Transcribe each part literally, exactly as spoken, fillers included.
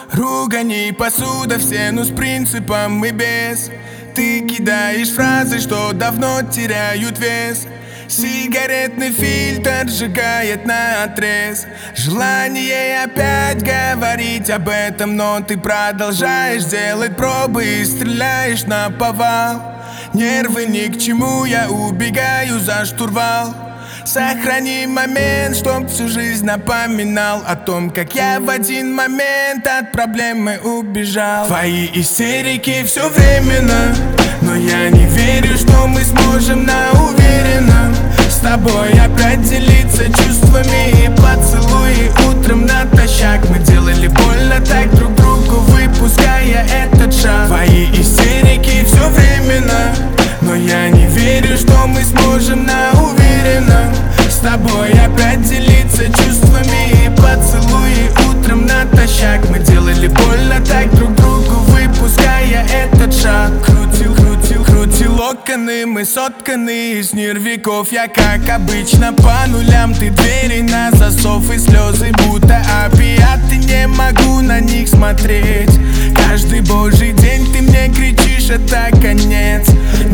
Ругань и посуда, все, ну с принципом и без. Ты кидаешь фразы, что давно теряют вес. Сигаретный фильтр сжигает наотрез. Желание опять говорить об этом, но ты продолжаешь делать пробы и стреляешь наповал. Нервы ни к чему, я убегаю за штурвал. Сохрани момент, чтоб всю жизнь напоминал о том, как я в один момент от проблемы убежал. Твои истерики все временно, но я не верю, что мы сможем на уверенном с тобой опять делиться чувствами и поцелуи утром натощак. Мы делали больно так друг другу, выпуская этот шаг. Твои истерики все временно, но я не верю, что мы сможем на уверенном с тобой опять делиться чувствами и поцелуи утром натощак. Мы делали больно так друг другу, выпуская этот шаг. Крутил, крутил, крутил локоны, мы сотканы из нервиков. Я как обычно по нулям, ты двери на засов и слезы будто опиаты. Не могу на них смотреть. Каждый божий день ты мне кричишь, это конец.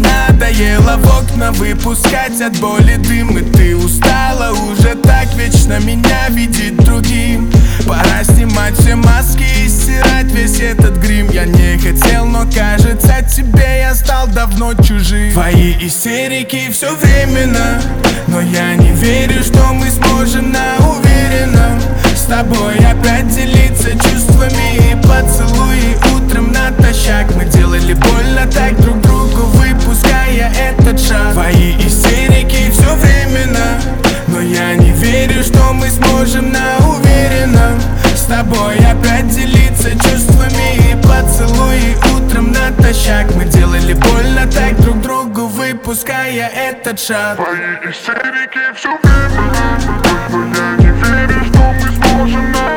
Надоело в окна выпускать от боли дым, и ты устала уже так вечно меня видеть другим. Пора снимать все маски и стирать весь этот грим. Я не хотел, но кажется тебе я стал давно чужим. Твои истерики все временно, но я не верю, что мы сможем на уверенном с тобой опять делиться чувствами и поцелуи утром натощак. Мы делали больно так друг другу, выпуская этот шаг. Твои истерики все временно, но я не верю, что мы сможем на уверенном с тобой опять делиться чувствами и поцелуи утром натощак. Мы делали больно так друг другу, выпуская этот шаг. Твои истерики все временно, но я не верю, что мы сможем на